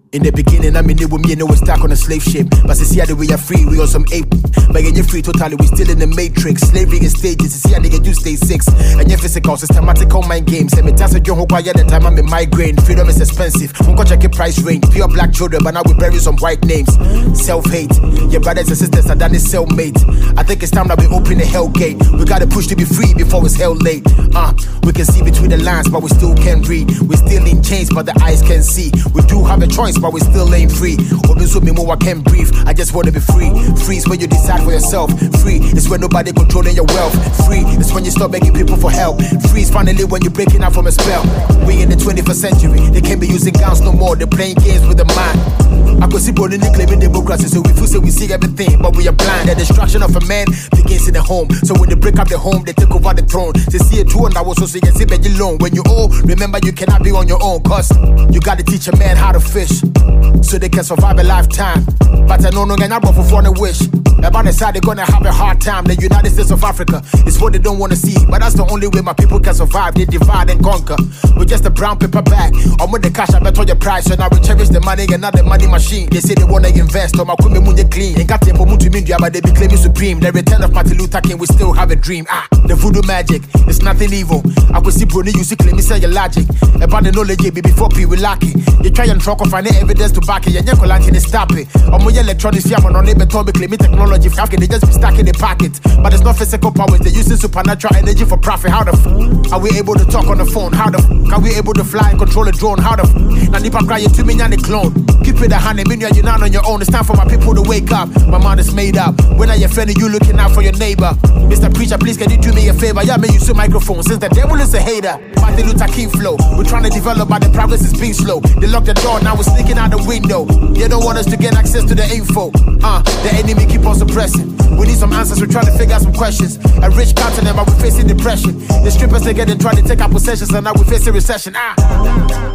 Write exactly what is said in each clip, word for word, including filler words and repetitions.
In the beginning, I mean, it with me and it was stuck on a slave ship. But see how the way are free, we on some ape. But when you're free, totally, we still in the matrix. Slavery in stages, see how they get you stay six. And your physical, systematical mind games. And me that's a young hope I the time I'm in migraine. Freedom is expensive. Won't go check your price range. Pure black children, but now we bury some white names. Self-hate. Your brothers and sisters are done this cellmate. I think it's time that we open the hell gate. We gotta push to be free before it's hell late. Uh, we can see between the lines, but we still can't read. We still in chains, but the eyes can see. We do have a choice, but we still ain't free. Oduzo me more, I can't breathe. I just wanna be free. Free is when you decide for yourself. Free is when nobody controlling your wealth. Free is when you stop begging people for help. Free is finally when you're breaking out from a spell. We in the twenty-first century. They can't be using guns no more. They're playing games with the mind. I could see Brody claiming democracy, so we feel say we see everything, but we are blind. The destruction of a man begins in the home. So when they break up the home, they take over the throne. They see a true and I was so say you see you alone. When you old, remember you cannot be on your own, cause you gotta teach a man how to fish, so they can survive a lifetime. But I know no gonna for foreign wish. About the side they're gonna have a hard time. The United States of Africa is what they don't wanna see, but that's the only way my people can survive. They divide and conquer. We're just a brown paper bag. I'm with the cash, I bet on your price. So now we cherish the money and not the money machine. They say they wanna invest, or my queen munye clean. Ain't got tempo mutu mindia, but they be claiming supreme. The return of Martin Luther King, we still have a dream. Ah, the voodoo magic, it's nothing evil. I could see Bruni, you see claim me say your logic. About the knowledge, baby, before people lack it. You try and truck or find evidence to back it. You ain't going to stop it. I'm on your electronics, yeah, man, on neighbor told me claim technology. They just be stuck in the pocket. But it's not physical powers, they're using supernatural energy for profit. How the f are we able to talk on the phone? How the f are we able to fly and control a drone? How the f now Nipa crying to me and the clone. Keep it a honey, mean you're not on your own. It's time for my people to wake up. My mind is made up. When are you friendly, you looking out for your neighbor? Mister Preacher, please can you do me a favor? Yeah, man, use your microphone. Since the devil is a hater, Martin Luther King flow. We're trying to develop, but the progress is being slow. They lock the door, now we're sneaking out the window. They don't want us to get access to the info. Uh, the enemy keep on suppressing. We need some answers, we're trying to figure out some questions. A rich continent, but we're facing depression. The strippers together trying to take our possessions, and now we're facing recession. Ah.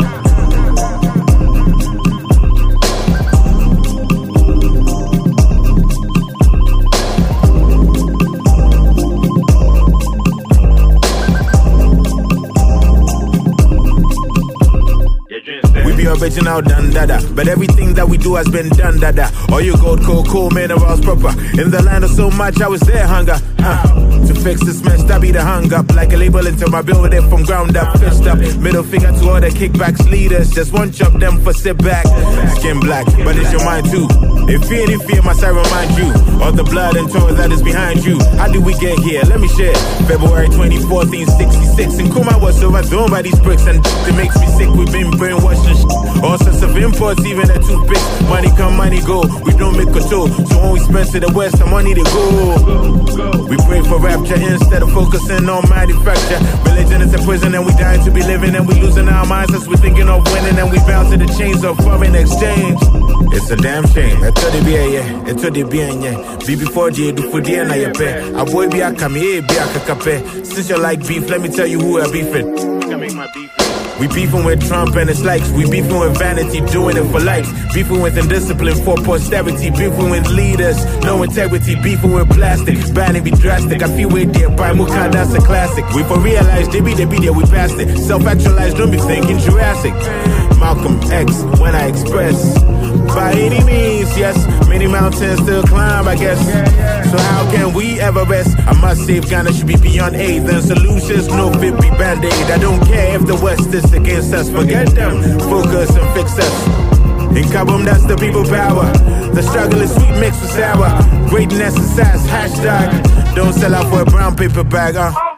Original done dada, but everything that we do has been done dada. All you gold, cold, cool, minerals proper. In the land of so much, I was there hunger. Uh, to fix this mess, that be the hung up. Like a label until my build it from ground up. Fist up, middle finger to all the kickbacks leaders. Just one chop them for sit back. Skin black, but it's your mind too. If fear, if fear, must I remind you of the blood and toil that is behind you. How did we get here? Let me share. February twenty-fourth, nineteen sixty-six. And Kuma was overthrown by these bricks, and it makes me sick. We've been brainwashed and shit. All sorts of imports, even the toothpicks. Money come, money go. We don't make control. So when we spend to the west, the money they go. We pray for rapture instead of focusing on manufacture. Religion is a prison and we dying to be living, and we losing our minds as we thinking of winning, and we bound to the chains of foreign exchange. It's a damn shame. I told you be a yeah. I told you be a yeah. Be before J do for the na your pay. A boy be a come here be a kakape. Since you like beef, let me tell you who I beefing. We beefing with Trump and his likes. We beefing with vanity, doing it for likes. Beefing with indiscipline for posterity. Beefing with leaders, no integrity. Beefing with plastic, banning be drastic. I feel we're there, by Muka, that's a classic. We for realize, they be, they be there, we passed it. Self-actualized, don't be thinking Jurassic. Malcolm X, when I express. By any means, yes, many mountains still climb, I guess. So how can we ever rest? I must save Ghana, should be beyond aid. Then solutions, no fit be band-aid. I don't care if the West is against us. Forget them, focus and fix us. In Kabum, that's the people power. The struggle is sweet mixed with sour. Greatness is sass, hashtag. Don't sell out for a brown paper bag, uh.